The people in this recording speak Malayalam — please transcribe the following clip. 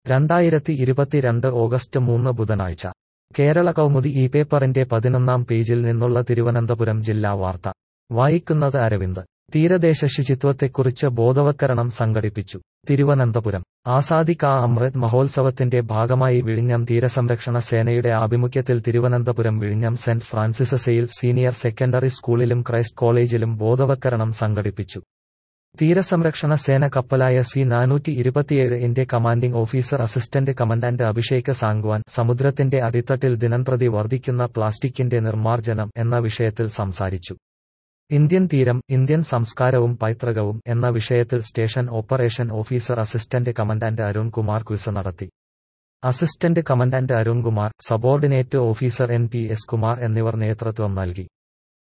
2022 ഓഗസ്റ്റ് 3 ബുധനാഴ്ച കേരള കൗമുദി ഈ പേപ്പറിന്റെ 11-ാം പേജിൽ നിന്നുള്ള തിരുവനന്തപുരം ജില്ലാ വാർത്ത വായിക്കുന്നത് അരവിന്ദ്. തീരദേശ ശുചിത്വത്തെക്കുറിച്ച് ബോധവൽക്കരണം സംഘടിപ്പിച്ചു. തിരുവനന്തപുരം ആസാദി കാ അമൃത് മഹോത്സവത്തിന്റെ ഭാഗമായി വിഴിഞ്ഞം തീരസംരക്ഷണ സേനയുടെ ആഭിമുഖ്യത്തിൽ തിരുവനന്തപുരം വിഴിഞ്ഞം Saint Francis Sales senior secondary സ്കൂളിലും ക്രൈസ്റ്റ് കോളേജിലും ബോധവൽക്കരണം സംഘടിപ്പിച്ചു. തീരസംരക്ഷണ സേന കപ്പലായ C-427 ന്റെ commanding officer assistant commandant Abhishek Sangwan സമുദ്രത്തിന്റെ അടിത്തട്ടിൽ ദിനംപ്രതി വർദ്ധിക്കുന്ന പ്ലാസ്റ്റിക്കിന്റെ നിർമ്മാർജ്ജനം എന്ന വിഷയത്തിൽ സംസാരിച്ചു. ഇന്ത്യൻ തീരം, ഇന്ത്യൻ സംസ്കാരവും പൈതൃകവും എന്ന വിഷയത്തിൽ station operation officer assistant commandant Arun Kumar quiz നടത്തി. Assistant commandant Arun Kumar, subordinate officer NPS Kumar എന്നിവർ നേതൃത്വം നൽകി.